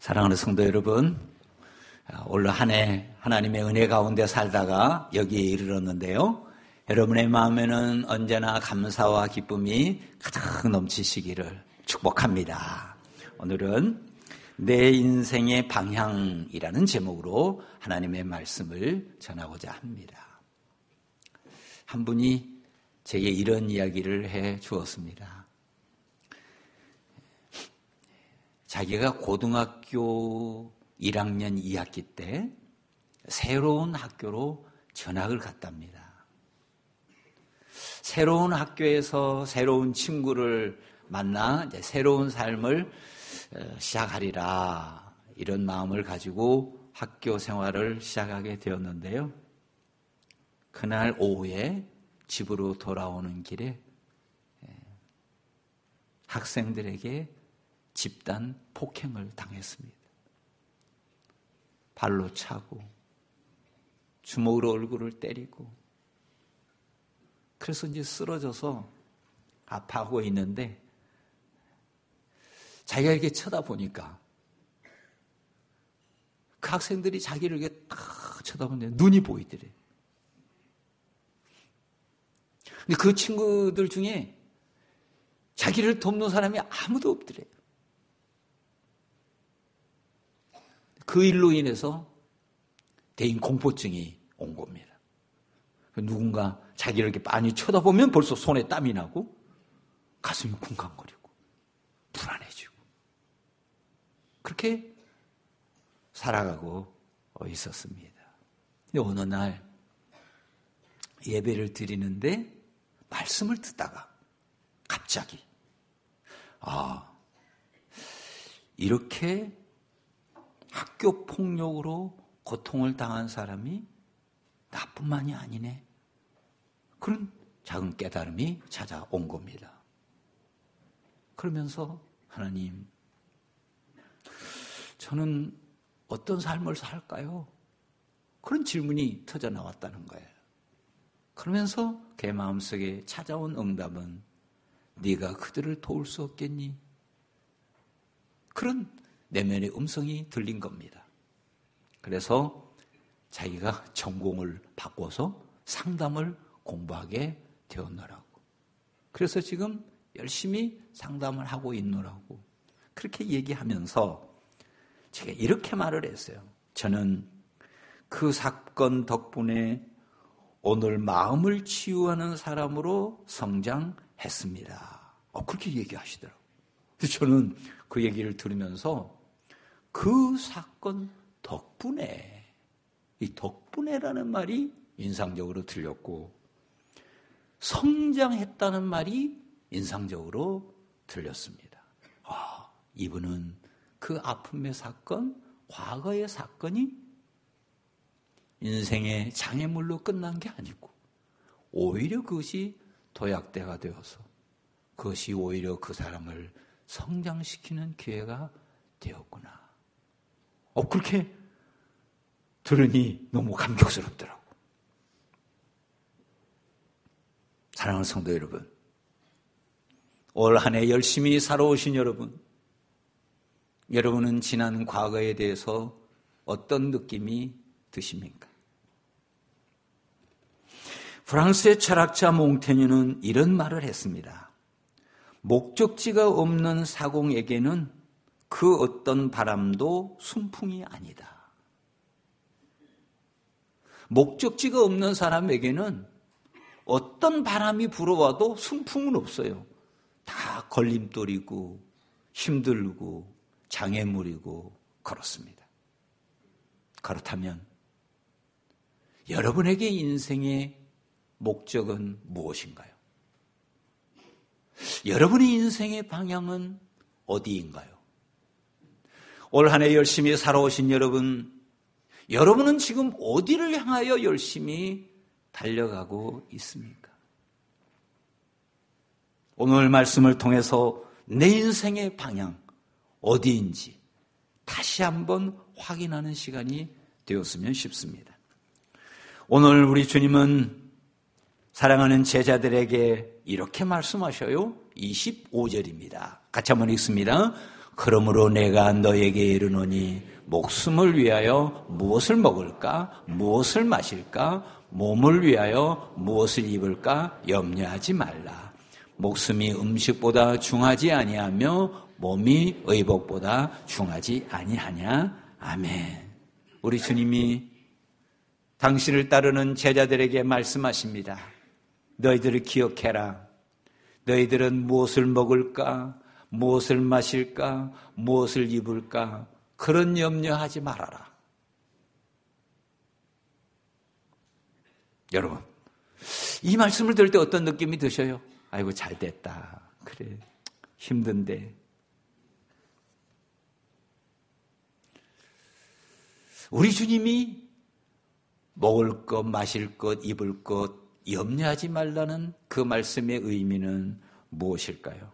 사랑하는 성도 여러분, 올 한 해 하나님의 은혜 가운데 살다가 여기에 이르렀는데요. 여러분의 마음에는 언제나 감사와 기쁨이 가득 넘치시기를 축복합니다. 오늘은 내 인생의 방향이라는 제목으로 하나님의 말씀을 전하고자 합니다. 한 분이 제게 이런 이야기를 해 주었습니다. 자기가 고등학교 1학년 2학기 때 새로운 학교로 전학을 갔답니다. 새로운 학교에서 새로운 친구를 만나 이제 새로운 삶을 시작하리라 이런 마음을 가지고 학교 생활을 시작하게 되었는데요. 그날 오후에 집으로 돌아오는 길에 학생들에게 집단 폭행을 당했습니다. 발로 차고 주먹으로 얼굴을 때리고 그래서 이제 쓰러져서 아파하고 있는데 자기가 이렇게 쳐다보니까 그 학생들이 자기를 이렇게 딱 쳐다보는데 눈이 보이더래. 근데 그 친구들 중에 자기를 돕는 사람이 아무도 없더래. 그 일로 인해서 대인 공포증이 온 겁니다. 누군가 자기를 이렇게 많이 쳐다보면 벌써 손에 땀이 나고 가슴이 쿵쾅거리고 불안해지고 그렇게 살아가고 있었습니다. 근데 어느 날 예배를 드리는데 말씀을 듣다가 갑자기 이렇게 학교 폭력으로 고통을 당한 사람이 나뿐만이 아니네. 그런 작은 깨달음이 찾아온 겁니다. 그러면서 하나님, 저는 어떤 삶을 살까요? 그런 질문이 터져 나왔다는 거예요. 그러면서 그의 마음속에 찾아온 응답은 네가 그들을 도울 수 없겠니? 그런 내면의 음성이 들린 겁니다. 그래서 자기가 전공을 바꿔서 상담을 공부하게 되었노라고. 그래서 지금 열심히 상담을 하고 있노라고. 그렇게 얘기하면서 제가 이렇게 말을 했어요. 저는 그 사건 덕분에 오늘 마음을 치유하는 사람으로 성장했습니다. 그렇게 얘기하시더라고요. 그래서 저는 그 얘기를 들으면서 그 사건 덕분에, 이 덕분에라는 말이 인상적으로 들렸고 성장했다는 말이 인상적으로 들렸습니다. 이분은 그 아픔의 사건, 과거의 사건이 인생의 장애물로 끝난 게 아니고 오히려 그것이 도약대가 되어서 그것이 오히려 그 사람을 성장시키는 기회가 되었구나. 그렇게 들으니 너무 감격스럽더라고. 사랑하는 성도 여러분, 올 한 해 열심히 살아오신 여러분은 지난 과거에 대해서 어떤 느낌이 드십니까? 프랑스의 철학자 몽테뉴는 이런 말을 했습니다. 목적지가 없는 사공에게는 그 어떤 바람도 순풍이 아니다. 목적지가 없는 사람에게는 어떤 바람이 불어와도 순풍은 없어요. 다 걸림돌이고 힘들고 장애물이고 그렇습니다. 그렇다면 여러분에게 인생의 목적은 무엇인가요? 여러분의 인생의 방향은 어디인가요? 올 한 해 열심히 살아오신 여러분은 지금 어디를 향하여 열심히 달려가고 있습니까? 오늘 말씀을 통해서 내 인생의 방향 어디인지 다시 한번 확인하는 시간이 되었으면 싶습니다. 오늘 우리 주님은 사랑하는 제자들에게 이렇게 말씀하셔요. 25절입니다. 같이 한번 읽습니다. 그러므로 내가 너에게 이르노니 목숨을 위하여 무엇을 먹을까? 무엇을 마실까? 몸을 위하여 무엇을 입을까? 염려하지 말라. 목숨이 음식보다 중하지 아니하며 몸이 의복보다 중하지 아니하냐? 아멘. 우리 주님이 당신을 따르는 제자들에게 말씀하십니다. 너희들을 기억해라. 너희들은 무엇을 먹을까? 무엇을 마실까? 무엇을 입을까? 그런 염려하지 말아라. 여러분, 이 말씀을 들을 때 어떤 느낌이 드셔요? 아이고, 잘 됐다. 그래, 힘든데. 우리 주님이 먹을 것, 마실 것, 입을 것 염려하지 말라는 그 말씀의 의미는 무엇일까요?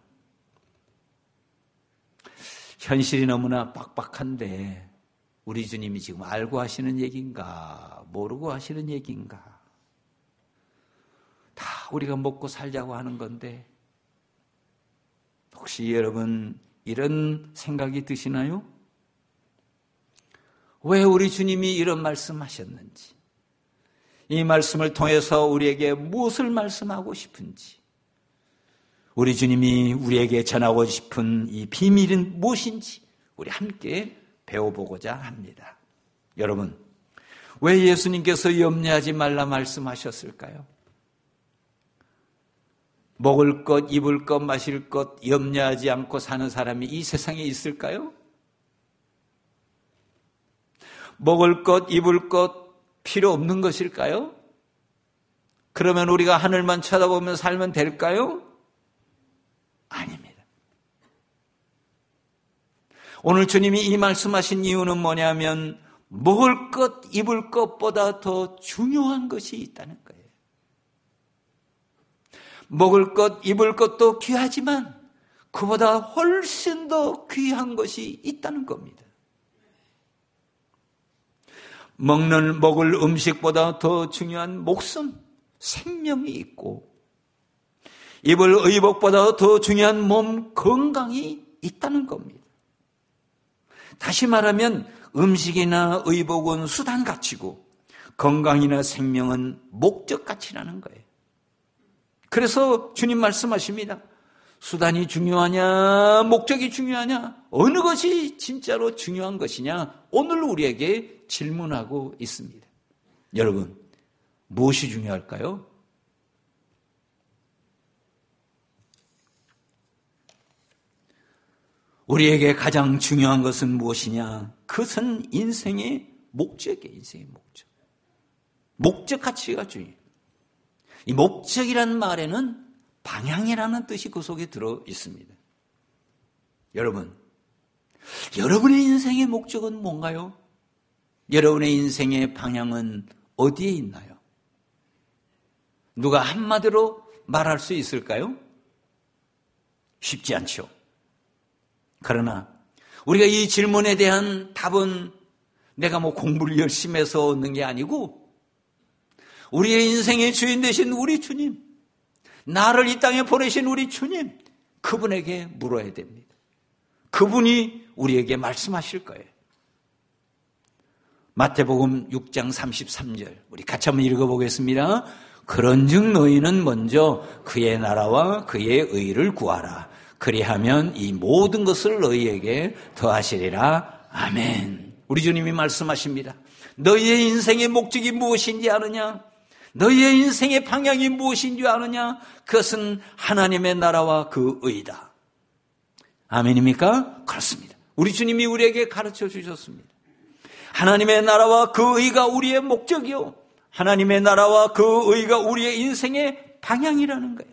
현실이 너무나 빡빡한데 우리 주님이 지금 알고 하시는 얘기인가 모르고 하시는 얘기인가? 다 우리가 먹고 살자고 하는 건데 혹시 여러분 이런 생각이 드시나요? 왜 우리 주님이 이런 말씀하셨는지, 이 말씀을 통해서 우리에게 무엇을 말씀하고 싶은지, 우리 주님이 우리에게 전하고 싶은 이 비밀은 무엇인지 우리 함께 배워보고자 합니다. 여러분, 왜 예수님께서 염려하지 말라 말씀하셨을까요? 먹을 것, 입을 것, 마실 것 염려하지 않고 사는 사람이 이 세상에 있을까요? 먹을 것, 입을 것 필요 없는 것일까요? 그러면 우리가 하늘만 쳐다보며 살면 될까요? 아닙니다. 오늘 주님이 이 말씀하신 이유는 뭐냐면 먹을 것, 입을 것보다 더 중요한 것이 있다는 거예요. 먹을 것, 입을 것도 귀하지만 그보다 훨씬 더 귀한 것이 있다는 겁니다. 먹을 음식보다 더 중요한 목숨, 생명이 있고 입을 의복보다 더 중요한 몸 건강이 있다는 겁니다. 다시 말하면 음식이나 의복은 수단가치고 건강이나 생명은 목적가치라는 거예요. 그래서 주님 말씀하십니다. 수단이 중요하냐 목적이 중요하냐 어느 것이 진짜로 중요한 것이냐 오늘 우리에게 질문하고 있습니다. 여러분 무엇이 중요할까요? 우리에게 가장 중요한 것은 무엇이냐? 그것은 인생의 목적이에요. 인생의 목적. 목적 가치가 중요해요. 이 목적이라는 말에는 방향이라는 뜻이 그 속에 들어 있습니다. 여러분, 여러분의 인생의 목적은 뭔가요? 여러분의 인생의 방향은 어디에 있나요? 누가 한마디로 말할 수 있을까요? 쉽지 않죠. 그러나 우리가 이 질문에 대한 답은 내가 공부를 열심히 해서 얻는 게 아니고 우리의 인생의 주인 되신 우리 주님, 나를 이 땅에 보내신 우리 주님, 그분에게 물어야 됩니다. 그분이 우리에게 말씀하실 거예요. 마태복음 6장 33절 우리 같이 한번 읽어보겠습니다. 그런즉 너희는 먼저 그의 나라와 그의 의를 구하라. 그리하면 이 모든 것을 너희에게 더하시리라. 아멘. 우리 주님이 말씀하십니다. 너희의 인생의 목적이 무엇인지 아느냐? 너희의 인생의 방향이 무엇인지 아느냐? 그것은 하나님의 나라와 그 의다. 아멘입니까? 그렇습니다. 우리 주님이 우리에게 가르쳐 주셨습니다. 하나님의 나라와 그 의가 우리의 목적이요. 하나님의 나라와 그 의가 우리의 인생의 방향이라는 거예요.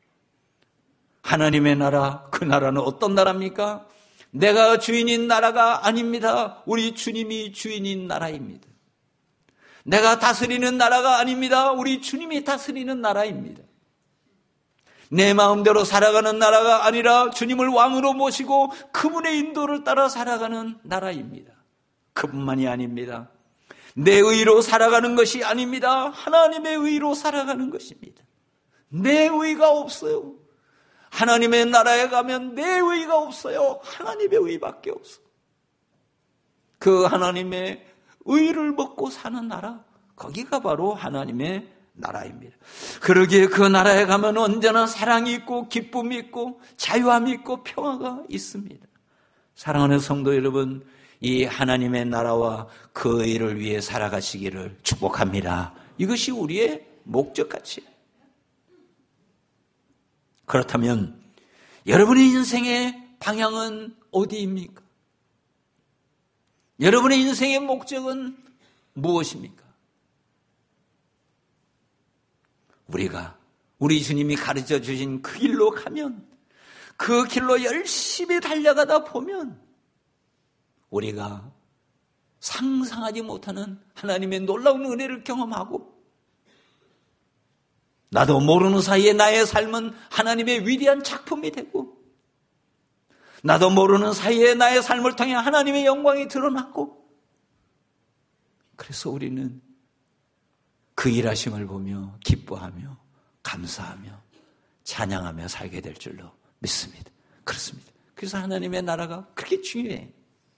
하나님의 나라, 그 나라는 어떤 나라입니까? 내가 주인인 나라가 아닙니다. 우리 주님이 주인인 나라입니다. 내가 다스리는 나라가 아닙니다. 우리 주님이 다스리는 나라입니다. 내 마음대로 살아가는 나라가 아니라 주님을 왕으로 모시고 그분의 인도를 따라 살아가는 나라입니다. 그뿐만이 아닙니다. 내 의로 살아가는 것이 아닙니다. 하나님의 의로 살아가는 것입니다. 내 의가 없어요. 하나님의 나라에 가면 내 의의가 없어요. 하나님의 의의밖에 없어. 그 하나님의 의의를 먹고 사는 나라, 거기가 바로 하나님의 나라입니다. 그러기에 그 나라에 가면 언제나 사랑이 있고 기쁨이 있고 자유함이 있고 평화가 있습니다. 사랑하는 성도 여러분, 이 하나님의 나라와 그 의를 위해 살아가시기를 축복합니다. 이것이 우리의 목적가치예요. 그렇다면 여러분의 인생의 방향은 어디입니까? 여러분의 인생의 목적은 무엇입니까? 우리 주님이 가르쳐 주신 그 길로 가면, 그 길로 열심히 달려가다 보면 우리가 상상하지 못하는 하나님의 놀라운 은혜를 경험하고, 나도 모르는 사이에 나의 삶은 하나님의 위대한 작품이 되고, 나도 모르는 사이에 나의 삶을 통해 하나님의 영광이 드러나고, 그래서 우리는 그 일하심을 보며 기뻐하며 감사하며 찬양하며 살게 될 줄로 믿습니다. 그렇습니다. 그래서 하나님의 나라가 그렇게 중요해요.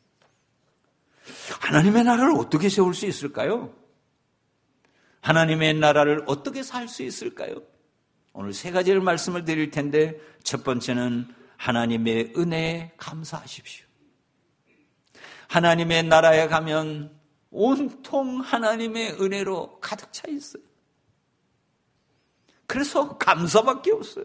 하나님의 나라를 어떻게 세울 수 있을까요? 하나님의 나라를 어떻게 살 수 있을까요? 오늘 세 가지를 말씀을 드릴 텐데, 첫 번째는 하나님의 은혜에 감사하십시오. 하나님의 나라에 가면 온통 하나님의 은혜로 가득 차 있어요. 그래서 감사밖에 없어요.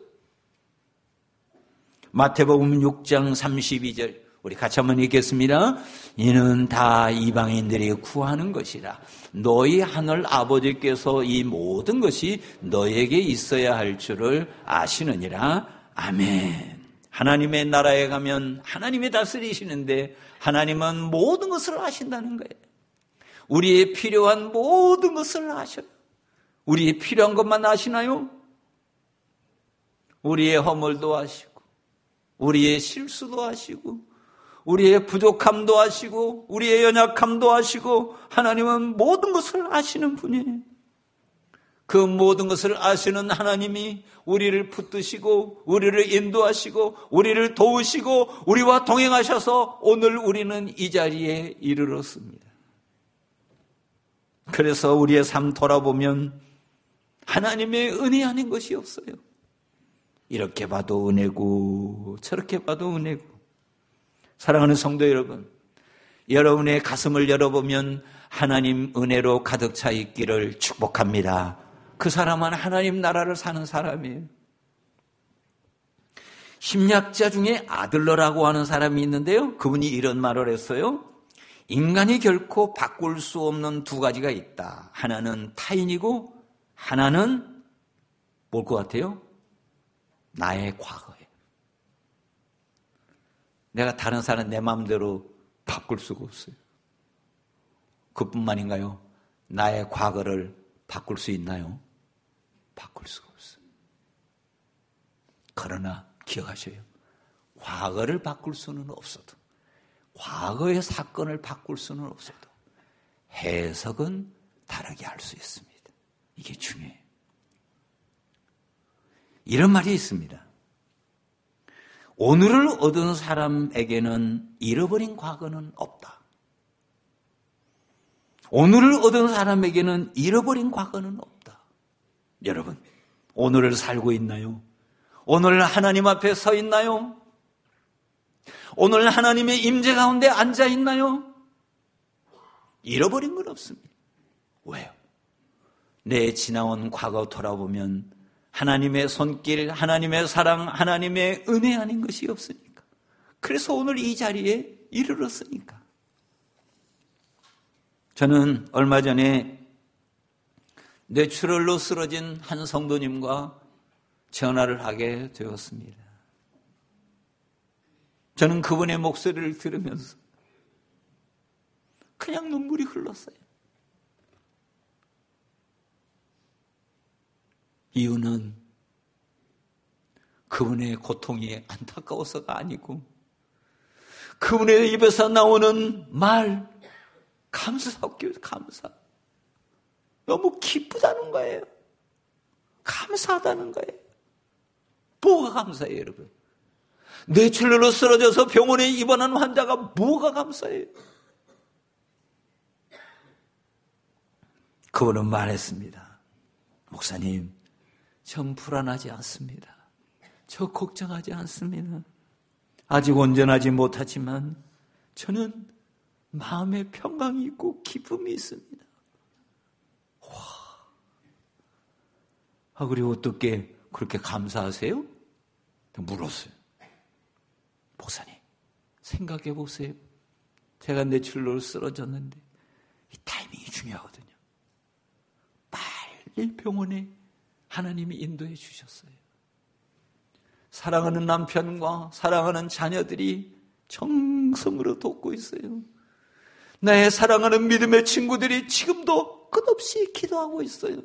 마태복음 6장 32절 우리 같이 한번 읽겠습니다. 이는 다 이방인들이 구하는 것이라. 너희 하늘 아버지께서 이 모든 것이 너에게 있어야 할 줄을 아시느니라. 아멘. 하나님의 나라에 가면 하나님이 다스리시는데 하나님은 모든 것을 아신다는 거예요. 우리의 필요한 모든 것을 아셔요. 우리의 필요한 것만 아시나요? 우리의 허물도 아시고, 우리의 실수도 아시고, 우리의 부족함도 아시고, 우리의 연약함도 아시고, 하나님은 모든 것을 아시는 분이에요. 그 모든 것을 아시는 하나님이 우리를 붙드시고, 우리를 인도하시고, 우리를 도우시고, 우리와 동행하셔서 오늘 우리는 이 자리에 이르렀습니다. 그래서 우리의 삶 돌아보면 하나님의 은혜 아닌 것이 없어요. 이렇게 봐도 은혜고 저렇게 봐도 은혜고. 사랑하는 성도 여러분, 여러분의 가슴을 열어보면 하나님 은혜로 가득 차 있기를 축복합니다. 그 사람은 하나님 나라를 사는 사람이에요. 심리학자 중에 아들러라고 하는 사람이 있는데요, 그분이 이런 말을 했어요. 인간이 결코 바꿀 수 없는 두 가지가 있다. 하나는 타인이고 하나는 뭘 것 같아요? 나의 과거예요. 내가 다른 사람 내 마음대로 바꿀 수가 없어요. 그뿐만인가요? 나의 과거를 바꿀 수 있나요? 바꿀 수가 없어요. 그러나 기억하셔요. 과거를 바꿀 수는 없어도, 과거의 사건을 바꿀 수는 없어도 해석은 다르게 할 수 있습니다. 이게 중요해요. 이런 말이 있습니다. 오늘을 얻은 사람에게는 잃어버린 과거는 없다. 오늘을 얻은 사람에게는 잃어버린 과거는 없다. 여러분, 오늘을 살고 있나요? 오늘 하나님 앞에 서 있나요? 오늘 하나님의 임재 가운데 앉아 있나요? 잃어버린 건 없습니다. 왜요? 내 지나온 과거 돌아보면 하나님의 손길, 하나님의 사랑, 하나님의 은혜 아닌 것이 없으니까. 그래서 오늘 이 자리에 이르렀으니까. 저는 얼마 전에 뇌출혈로 쓰러진 한 성도님과 전화를 하게 되었습니다. 저는 그분의 목소리를 들으면서 그냥 눈물이 흘렀어요. 이유는 그분의 고통이 안타까워서가 아니고 그분의 입에서 나오는 말, 감사하고 감사. 너무 기쁘다는 거예요. 감사하다는 거예요. 뭐가 감사해요, 여러분? 뇌출혈로 쓰러져서 병원에 입원한 환자가 뭐가 감사해요? 그분은 말했습니다. 목사님, 전 불안하지 않습니다. 저 걱정하지 않습니다. 아직 온전하지 못하지만 저는 마음에 평강이 있고 기쁨이 있습니다. 와, 그리고 어떻게 그렇게 감사하세요? 물었어요. 목사님, 생각해 보세요. 제가 뇌출혈로 쓰러졌는데 이 타이밍이 중요하거든요. 빨리 병원에 하나님이 인도해 주셨어요. 사랑하는 남편과 사랑하는 자녀들이 정성으로 돕고 있어요. 나의 사랑하는 믿음의 친구들이 지금도 끝없이 기도하고 있어요.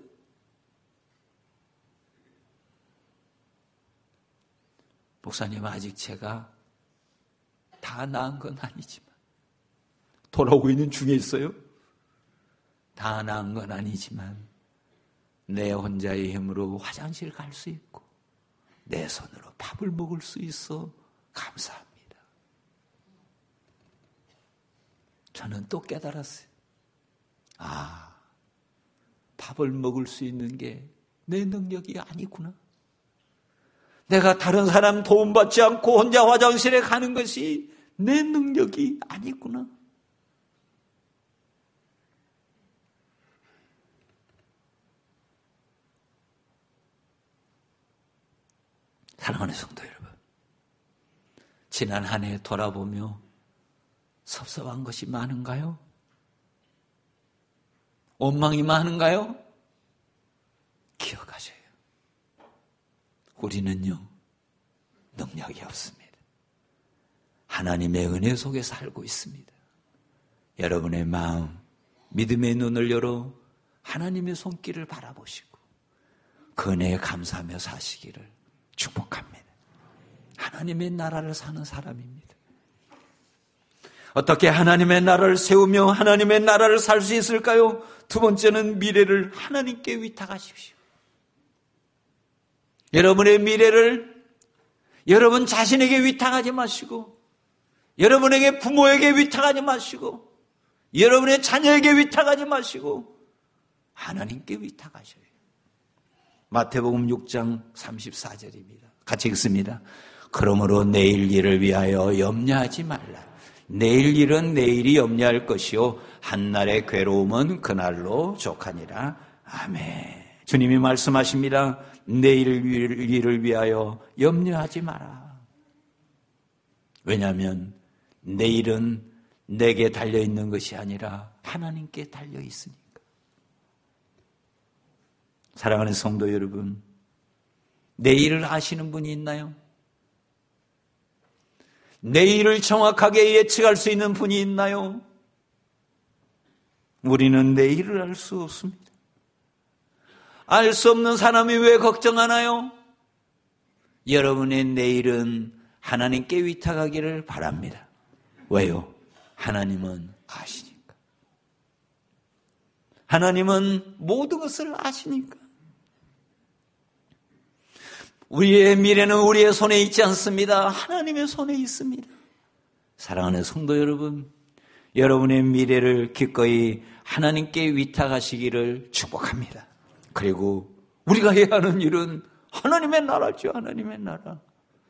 목사님, 아직 제가 다 나은 건 아니지만, 돌아오고 있는 중에 있어요. 다 나은 건 아니지만 내 혼자의 힘으로 화장실 갈 수 있고 내 손으로 밥을 먹을 수 있어 감사합니다. 저는 또 깨달았어요. 밥을 먹을 수 있는 게 내 능력이 아니구나. 내가 다른 사람 도움받지 않고 혼자 화장실에 가는 것이 내 능력이 아니구나. 사랑하는 성도 여러분, 지난 한 해 돌아보며 섭섭한 것이 많은가요? 원망이 많은가요? 기억하셔요. 우리는요, 능력이 없습니다. 하나님의 은혜 속에 살고 있습니다. 여러분의 마음, 믿음의 눈을 열어 하나님의 손길을 바라보시고 그 은혜에 감사하며 사시기를 축복합니다. 하나님의 나라를 사는 사람입니다. 어떻게 하나님의 나라를 세우며 하나님의 나라를 살 수 있을까요? 두 번째는 미래를 하나님께 위탁하십시오. 여러분의 미래를 여러분 자신에게 위탁하지 마시고, 여러분에게 부모에게 위탁하지 마시고, 여러분의 자녀에게 위탁하지 마시고 하나님께 위탁하셔요. 마태복음 6장 34절입니다. 같이 읽습니다. 그러므로 내일 일을 위하여 염려하지 말라. 내일 일은 내일이 염려할 것이요 한날의 괴로움은 그날로 족하니라. 아멘. 주님이 말씀하십니다. 내일 일을 위하여 염려하지 마라. 왜냐하면 내일은 내게 달려있는 것이 아니라 하나님께 달려있으니까. 사랑하는 성도 여러분, 내일을 아시는 분이 있나요? 내일을 정확하게 예측할 수 있는 분이 있나요? 우리는 내일을 알 수 없습니다. 알 수 없는 사람이 왜 걱정하나요? 여러분의 내일은 하나님께 위탁하기를 바랍니다. 왜요? 하나님은 아시니까. 하나님은 모든 것을 아시니까. 우리의 미래는 우리의 손에 있지 않습니다. 하나님의 손에 있습니다. 사랑하는 성도 여러분, 여러분의 미래를 기꺼이 하나님께 위탁하시기를 축복합니다. 그리고 우리가 해야 하는 일은 하나님의 나라죠. 하나님의 나라.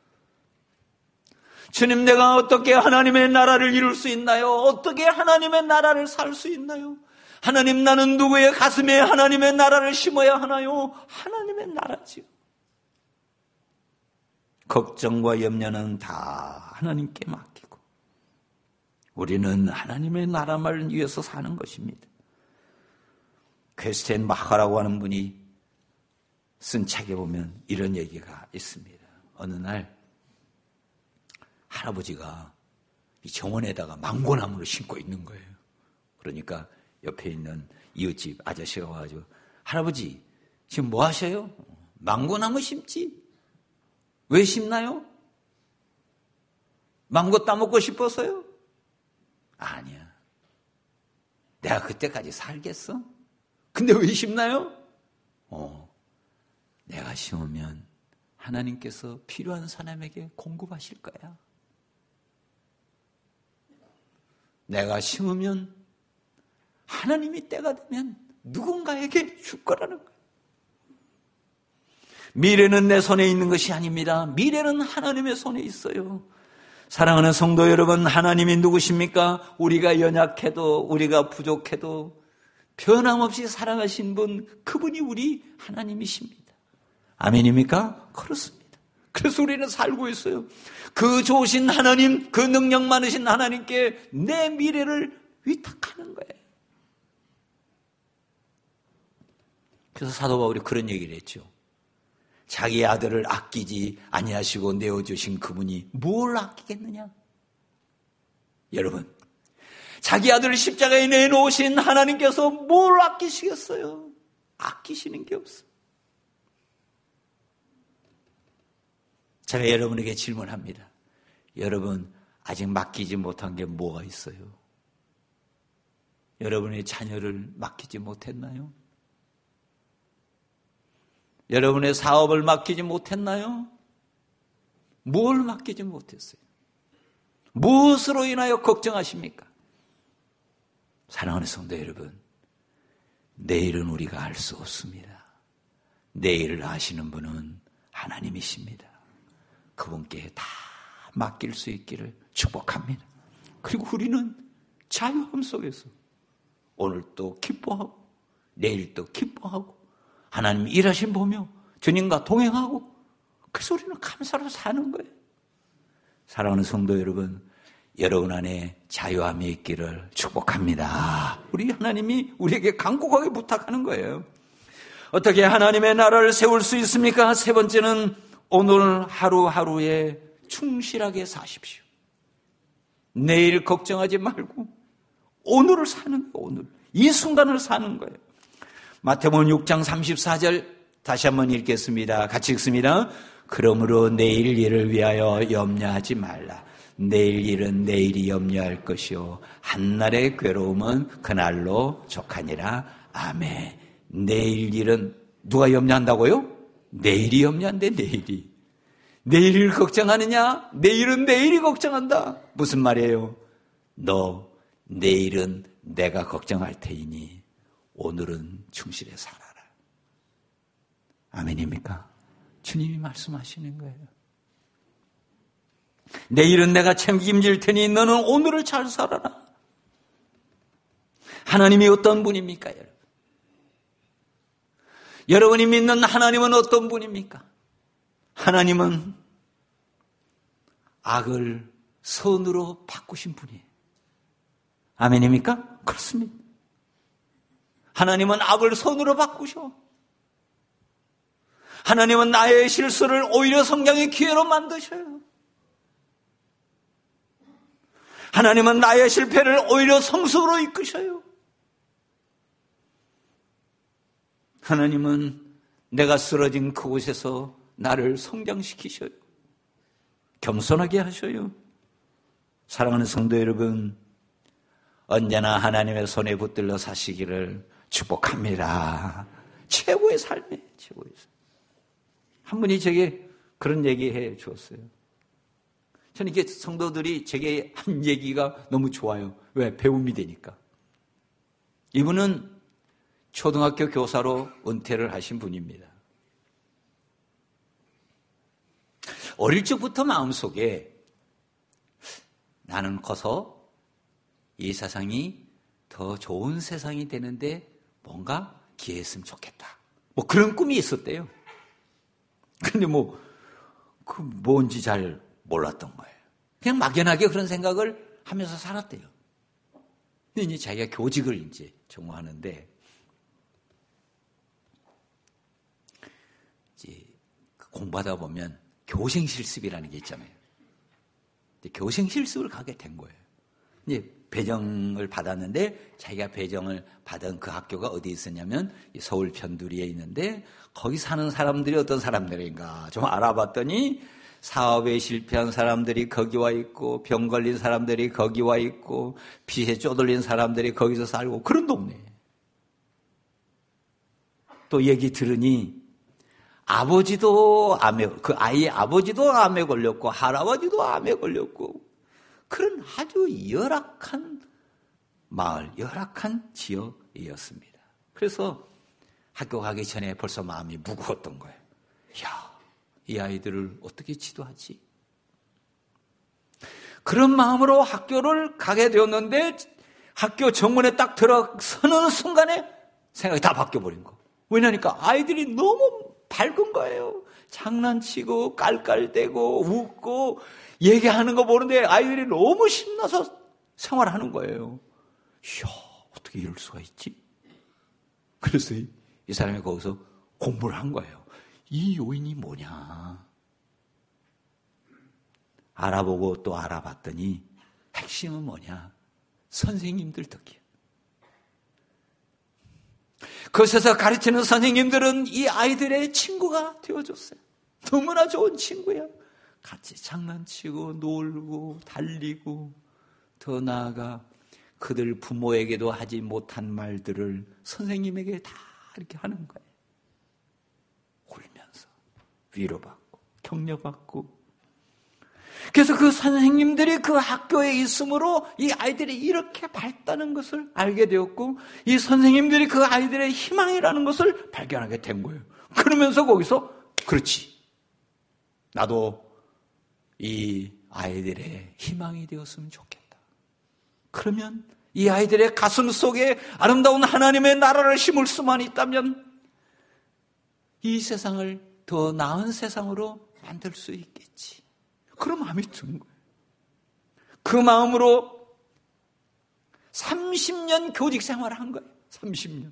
주님, 내가 어떻게 하나님의 나라를 이룰 수 있나요? 어떻게 하나님의 나라를 살 수 있나요? 하나님, 나는 누구의 가슴에 하나님의 나라를 심어야 하나요? 하나님의 나라지요. 걱정과 염려는 다 하나님께 맡기고 우리는 하나님의 나라만을 위해서 사는 것입니다. 퀘스텐 마하라고 하는 분이 쓴 책에 보면 이런 얘기가 있습니다. 어느 날 할아버지가 이 정원에다가 망고나무를 심고 있는 거예요. 그러니까 옆에 있는 이웃집 아저씨가 와가지고, 할아버지 지금 뭐 하셔요? 망고나무 심지. 왜 심나요? 망고 따먹고 싶어서요? 아니야. 내가 그때까지 살겠어? 근데 왜 심나요? 내가 심으면 하나님께서 필요한 사람에게 공급하실 거야. 내가 심으면 하나님이 때가 되면 누군가에게 줄 거라는 거예요. 미래는 내 손에 있는 것이 아닙니다. 미래는 하나님의 손에 있어요. 사랑하는 성도 여러분, 하나님이 누구십니까? 우리가 연약해도 우리가 부족해도 변함없이 사랑하신 분, 그분이 우리 하나님이십니다. 아멘입니까? 그렇습니다. 그래서 우리는 살고 있어요. 그 좋으신 하나님, 그 능력 많으신 하나님께 내 미래를 위탁하는 거예요. 그래서 사도 바울이 그런 얘기를 했죠. 자기 아들을 아끼지 아니하시고 내어주신 그분이 뭘 아끼겠느냐? 여러분, 자기 아들을 십자가에 내놓으신 하나님께서 뭘 아끼시겠어요? 아끼시는 게 없어요. 제가 여러분에게 질문합니다. 여러분, 아직 맡기지 못한 게 뭐가 있어요? 여러분의 자녀를 맡기지 못했나요? 여러분의 사업을 맡기지 못했나요? 뭘 맡기지 못했어요? 무엇으로 인하여 걱정하십니까? 사랑하는 성도 여러분, 내일은 우리가 알 수 없습니다. 내일을 아시는 분은 하나님이십니다. 그분께 다 맡길 수 있기를 축복합니다. 그리고 우리는 자유함 속에서 오늘 또 기뻐하고 내일 또 기뻐하고 하나님 일하심 보며 주님과 동행하고 그래서 우리는 감사로 사는 거예요. 사랑하는 성도 여러분, 여러분 안에 자유함이 있기를 축복합니다. 우리 하나님이 우리에게 간곡하게 부탁하는 거예요. 어떻게 하나님의 나라를 세울 수 있습니까? 세 번째는 오늘 하루하루에 충실하게 사십시오. 내일 걱정하지 말고 오늘을 사는 거예요. 오늘 이 순간을 사는 거예요. 마태복음 6장 34절 다시 한번 읽겠습니다. 같이 읽습니다. 그러므로 내일 일을 위하여 염려하지 말라. 내일 일은 내일이 염려할 것이요 한날의 괴로움은 그날로 족하니라. 아멘. 내일 일은 누가 염려한다고요? 내일이 염려한대. 내일이. 내일을 걱정하느냐? 내일은 내일이 걱정한다. 무슨 말이에요? 너 내일은 내가 걱정할 테이니 오늘은 충실히 살아라. 아멘입니까? 주님이 말씀하시는 거예요. 내일은 내가 책임질 테니 너는 오늘을 잘 살아라. 하나님이 어떤 분입니까, 여러분? 여러분이 믿는 하나님은 어떤 분입니까? 하나님은 악을 선으로 바꾸신 분이에요. 아멘입니까? 그렇습니다. 하나님은 악을 선으로 바꾸셔. 하나님은 나의 실수를 오히려 성장의 기회로 만드셔요. 하나님은 나의 실패를 오히려 성숙으로 이끄셔요. 하나님은 내가 쓰러진 그곳에서 나를 성장시키셔요. 겸손하게 하셔요. 사랑하는 성도 여러분, 언제나 하나님의 손에 붙들려 사시기를 축복합니다. 최고의 삶이에요. 최고의 삶. 한 분이 제게 그런 얘기해 주었어요. 저는 이게 성도들이 제게 한 얘기가 너무 좋아요. 왜? 배움이 되니까. 이분은 초등학교 교사로 은퇴를 하신 분입니다. 어릴 적부터 마음속에 나는 커서 이 세상이 더 좋은 세상이 되는데 뭔가 기회했으면 좋겠다. 뭐 그런 꿈이 있었대요. 근데 그 뭔지 잘 몰랐던 거예요. 그냥 막연하게 그런 생각을 하면서 살았대요. 근데 이제 자기가 교직을 이제 전공하는데, 이제 공부하다 보면 교생실습이라는 게 있잖아요. 교생실습을 가게 된 거예요. 이제 배정을 받았는데 자기가 배정을 받은 그 학교가 어디 있었냐면 서울 편두리에 있는데 거기 사는 사람들이 어떤 사람들인가 좀 알아봤더니 사업에 실패한 사람들이 거기 와 있고 병 걸린 사람들이 거기 와 있고 빚에 쪼들린 사람들이 거기서 살고 그런 동네. 또 얘기 들으니 아버지도 그 아이의 아버지도 암에 걸렸고 할아버지도 암에 걸렸고 그런 아주 열악한 마을, 열악한 지역이었습니다. 그래서 학교 가기 전에 벌써 마음이 무거웠던 거예요. 야, 이 아이들을 어떻게 지도하지? 그런 마음으로 학교를 가게 되었는데 학교 정문에 딱 들어서는 순간에 생각이 다 바뀌어버린 거. 왜냐니까 아이들이 너무 밝은 거예요. 장난치고 깔깔대고 웃고 얘기하는 거 보는데 아이들이 너무 신나서 생활하는 거예요. 이야, 어떻게 이럴 수가 있지? 그래서 이 사람이 거기서 공부를 한 거예요. 이 요인이 뭐냐? 알아보고 또 알아봤더니 핵심은 뭐냐? 선생님들 덕이에요. 그곳에서 가르치는 선생님들은 이 아이들의 친구가 되어줬어요. 너무나 좋은 친구야. 같이 장난치고 놀고 달리고 더 나아가 그들 부모에게도 하지 못한 말들을 선생님에게 다 이렇게 하는 거예요. 울면서 위로받고 격려받고. 그래서 그 선생님들이 그 학교에 있으므로 이 아이들이 이렇게 밝다는 것을 알게 되었고 이 선생님들이 그 아이들의 희망이라는 것을 발견하게 된 거예요. 그러면서 거기서 그렇지, 나도 이 아이들의 희망이 되었으면 좋겠다. 그러면 이 아이들의 가슴 속에 아름다운 하나님의 나라를 심을 수만 있다면 이 세상을 더 나은 세상으로 만들 수 있겠지. 그런 마음이 드는 거예요. 그 마음으로 30년 교직 생활을 한 거예요. 30년.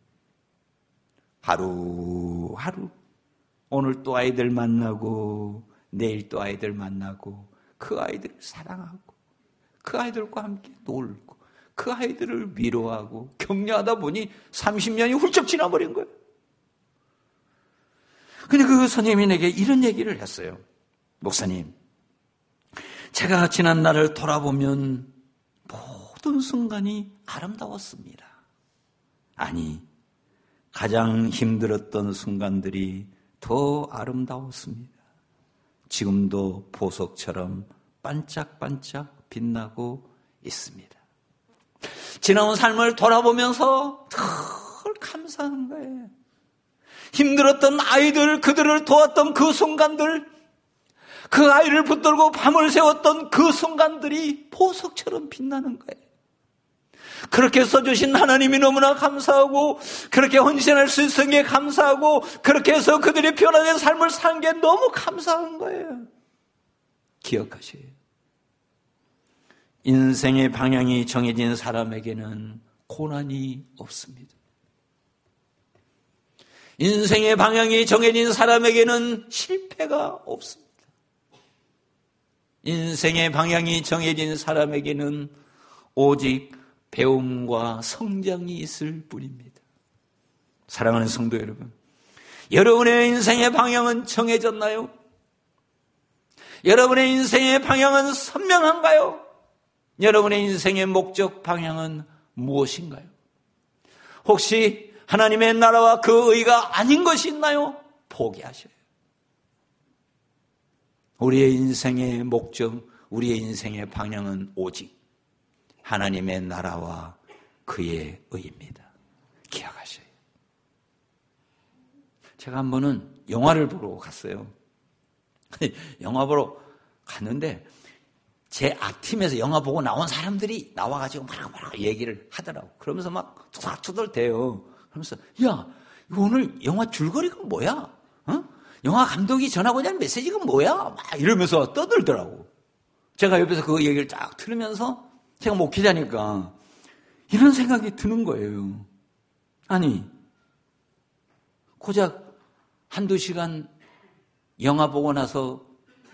하루하루 오늘 또 아이들 만나고 내일 또 아이들 만나고 그 아이들을 사랑하고 그 아이들과 함께 놀고 그 아이들을 위로하고 격려하다 보니 30년이 훌쩍 지나버린 거예요. 근데 그 선생님이 내게 이런 얘기를 했어요. 목사님, 제가 지난 날을 돌아보면 모든 순간이 아름다웠습니다. 아니, 가장 힘들었던 순간들이 더 아름다웠습니다. 지금도 보석처럼 반짝반짝 빛나고 있습니다. 지나온 삶을 돌아보면서 늘 감사한 거예요. 힘들었던 아이들, 그들을 도왔던 그 순간들, 그 아이를 붙들고 밤을 새웠던 그 순간들이 보석처럼 빛나는 거예요. 그렇게 써주신 하나님이 너무나 감사하고 그렇게 헌신할 수 있는 게 감사하고 그렇게 해서 그들이 변화된 삶을 산 게 너무 감사한 거예요. 기억하세요. 인생의 방향이 정해진 사람에게는 고난이 없습니다. 인생의 방향이 정해진 사람에게는 실패가 없습니다. 인생의 방향이 정해진 사람에게는 오직 배움과 성장이 있을 뿐입니다. 사랑하는 성도 여러분, 여러분의 인생의 방향은 정해졌나요? 여러분의 인생의 방향은 선명한가요? 여러분의 인생의 목적 방향은 무엇인가요? 혹시 하나님의 나라와 그 의가 아닌 것이 있나요? 포기하셔요. 우리의 인생의 목적, 우리의 인생의 방향은 오직 하나님의 나라와 그의 의입니다. 기억하셔요. 제가 한 번은 영화를 보러 갔어요. 영화 보러 갔는데 제 앞팀에서 영화 보고 나온 사람들이 나와가지고 막 얘기를 하더라고. 그러면서 막 투덜투덜대요. 그러면서 야, 오늘 영화 줄거리가 뭐야? 어? 영화 감독이 전하고자 하는 메시지가 뭐야? 막 이러면서 떠들더라고. 제가 옆에서 그 얘기를 쫙 들으면서 제가 목회자니까 이런 생각이 드는 거예요. 아니, 고작 한두 시간 영화 보고 나서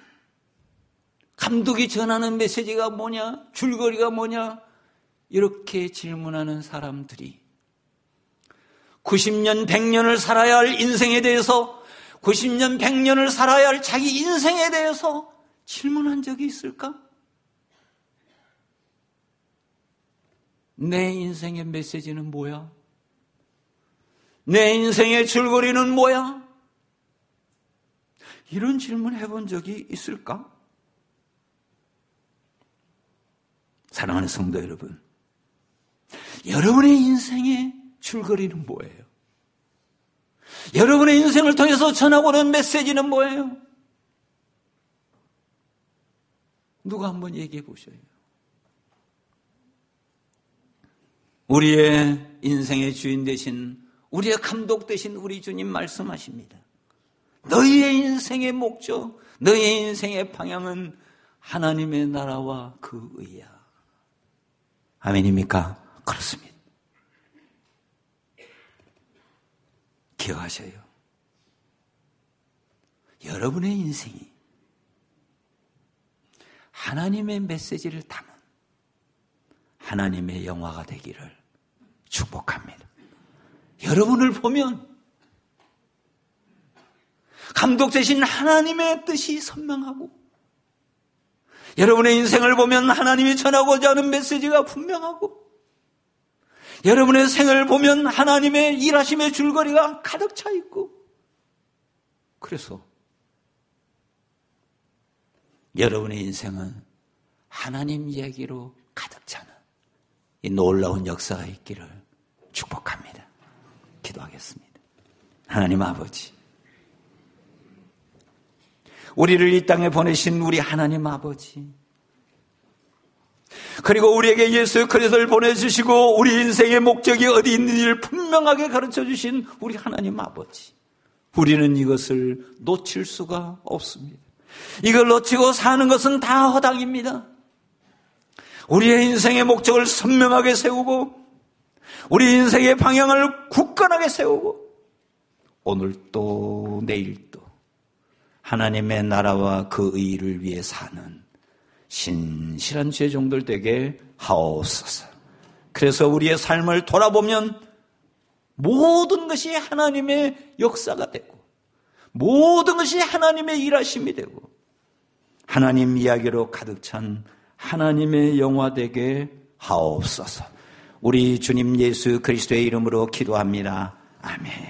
감독이 전하는 메시지가 뭐냐? 줄거리가 뭐냐? 이렇게 질문하는 사람들이 90년, 100년을 살아야 할 인생에 대해서 90년, 100년을 살아야 할 자기 인생에 대해서 질문한 적이 있을까? 내 인생의 메시지는 뭐야? 내 인생의 줄거리는 뭐야? 이런 질문 해본 적이 있을까? 사랑하는 성도 여러분, 여러분의 인생의 줄거리는 뭐예요? 여러분의 인생을 통해서 전하고는 메시지는 뭐예요? 누가 한번 얘기해 보셔요. 우리의 인생의 주인 되신, 우리의 감독 되신 우리 주님 말씀하십니다. 너희의 인생의 목적, 너희의 인생의 방향은 하나님의 나라와 그 의야. 아멘입니까? 그렇습니다. 기억하셔요. 여러분의 인생이 하나님의 메시지를 담은 하나님의 영화가 되기를 축복합니다. 여러분을 보면 감독 되신 하나님의 뜻이 선명하고, 여러분의 인생을 보면 하나님이 전하고자 하는 메시지가 분명하고, 여러분의 생을 보면 하나님의 일하심의 줄거리가 가득 차 있고, 그래서 여러분의 인생은 하나님 이야기로 가득 차는 이 놀라운 역사가 있기를 축복합니다. 기도하겠습니다. 하나님 아버지, 우리를 이 땅에 보내신 우리 하나님 아버지, 그리고 우리에게 예수 그리스도를 보내주시고 우리 인생의 목적이 어디 있는지를 분명하게 가르쳐주신 우리 하나님 아버지, 우리는 이것을 놓칠 수가 없습니다. 이걸 놓치고 사는 것은 다 허당입니다. 우리의 인생의 목적을 선명하게 세우고 우리 인생의 방향을 굳건하게 세우고 오늘 또 내일 또 하나님의 나라와 그 의를 위해 사는 신실한 제종들 되게 하옵소서. 그래서 우리의 삶을 돌아보면 모든 것이 하나님의 역사가 되고 모든 것이 하나님의 일하심이 되고 하나님 이야기로 가득 찬 하나님의 영화 되게 하옵소서. 우리 주님 예수 그리스도의 이름으로 기도합니다. 아멘.